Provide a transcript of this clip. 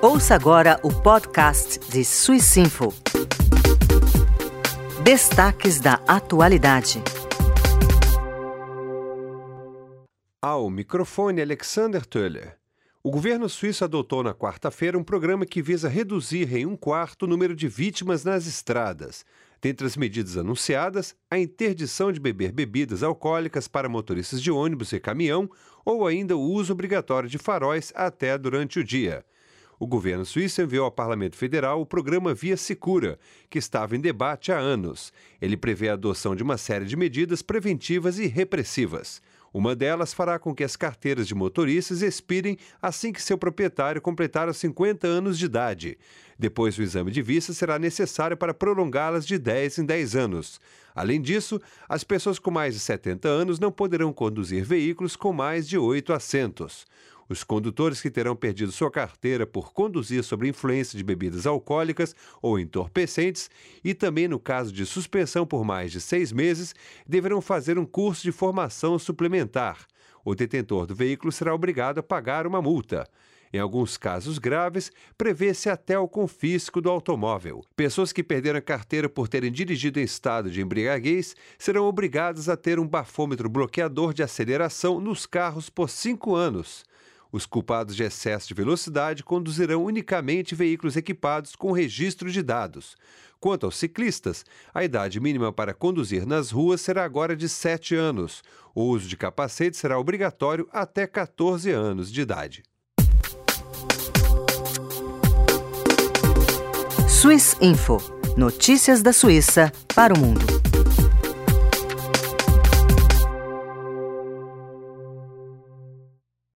Ouça agora o podcast de Swissinfo. Destaques da atualidade. Ao microfone, Alexander Töller. O governo suíço adotou na quarta-feira um programa que visa reduzir em 1/4 o número de vítimas nas estradas. Dentre as medidas anunciadas, a interdição de beber bebidas alcoólicas para motoristas de ônibus e caminhão ou ainda o uso obrigatório de faróis até durante o dia. O governo suíço enviou ao Parlamento Federal o programa Via Sicura, que estava em debate há anos. Ele prevê a adoção de uma série de medidas preventivas e repressivas. Uma delas fará com que as carteiras de motoristas expirem assim que seu proprietário completar os 50 anos de idade. Depois, o exame de vista será necessário para prolongá-las de 10 em 10 anos. Além disso, as pessoas com mais de 70 anos não poderão conduzir veículos com mais de 8 assentos. Os condutores que terão perdido sua carteira por conduzir sob influência de bebidas alcoólicas ou entorpecentes e também no caso de suspensão por mais de 6 meses, deverão fazer um curso de formação suplementar. O detentor do veículo será obrigado a pagar uma multa. Em alguns casos graves, prevê-se até o confisco do automóvel. Pessoas que perderam a carteira por terem dirigido em estado de embriaguez serão obrigadas a ter um bafômetro bloqueador de aceleração nos carros por 5 anos. Os culpados de excesso de velocidade conduzirão unicamente veículos equipados com registro de dados. Quanto aos ciclistas, a idade mínima para conduzir nas ruas será agora de 7 anos. O uso de capacete será obrigatório até 14 anos de idade. Swissinfo. Notícias da Suíça para o mundo.